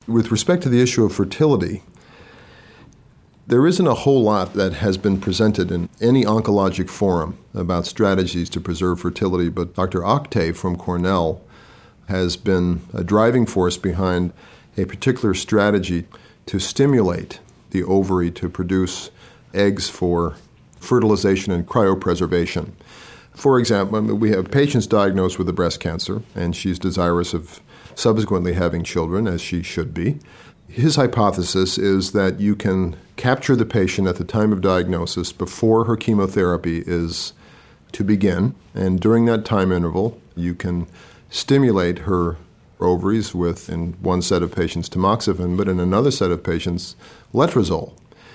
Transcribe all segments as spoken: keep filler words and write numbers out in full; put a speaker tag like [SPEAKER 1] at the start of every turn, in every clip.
[SPEAKER 1] With respect to the issue of fertility, there isn't a whole lot that has been presented in any oncologic forum about strategies to preserve fertility, but Doctor Oktay from Cornell has been a driving force behind a particular strategy to stimulate the ovary to produce eggs for fertilization and cryopreservation. For example, we have patients diagnosed with a breast cancer, and she's desirous of subsequently having children, as she should be. His hypothesis is that you can capture the patient at the time of diagnosis before her chemotherapy is to begin, and during that time interval, you can stimulate her ovaries with, in one set of patients, tamoxifen, but in another set of patients, letrozole.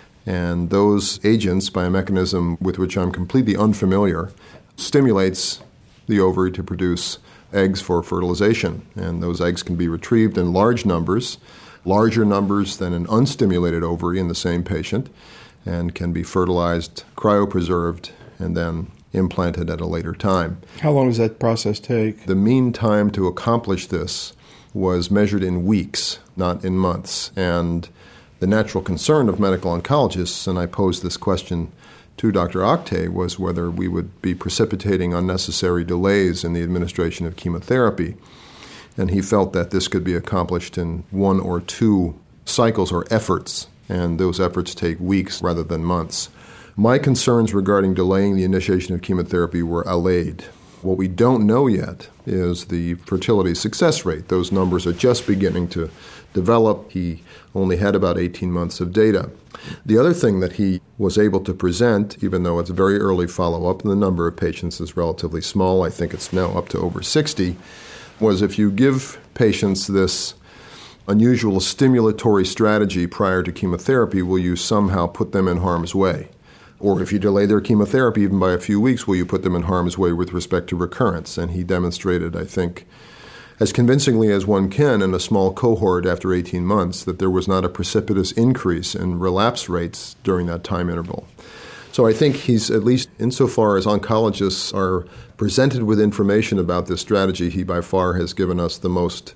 [SPEAKER 1] And those agents, by a mechanism with which I'm completely unfamiliar, stimulates the ovary to produce eggs for fertilization. And those eggs can be retrieved in large numbers, larger numbers than an unstimulated ovary in the same patient, and can be fertilized, cryopreserved, and then implanted at a later time.
[SPEAKER 2] How long does that process take?
[SPEAKER 1] The mean time to accomplish this was measured in weeks, not in months. And the natural concern of medical oncologists, and I posed this question to Doctor Oktay, was whether we would be precipitating unnecessary delays in the administration of chemotherapy. And he felt that this could be accomplished in one or two cycles or efforts, and those efforts take weeks rather than months. My concerns regarding delaying the initiation of chemotherapy were allayed. What we don't know yet is the fertility success rate. Those numbers are just beginning to develop. He only had about eighteen months of data. The other thing that he was able to present, even though it's a very early follow-up and the number of patients is relatively small, I think it's now up to over sixty, was if you give patients this unusual stimulatory strategy prior to chemotherapy, will you somehow put them in harm's way? Or if you delay their chemotherapy even by a few weeks, will you put them in harm's way with respect to recurrence? And he demonstrated, I think, as convincingly as one can in a small cohort after eighteen months, that there was not a precipitous increase in relapse rates during that time interval. So I think he's, at least insofar as oncologists are presented with information about this strategy, he by far has given us the most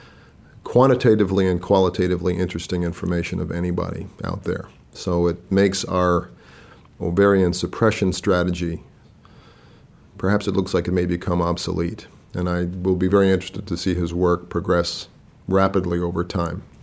[SPEAKER 1] quantitatively and qualitatively interesting information of anybody out there. So it makes our ovarian suppression strategy, perhaps it looks like it may become obsolete. And I will be very interested to see his work progress rapidly over time.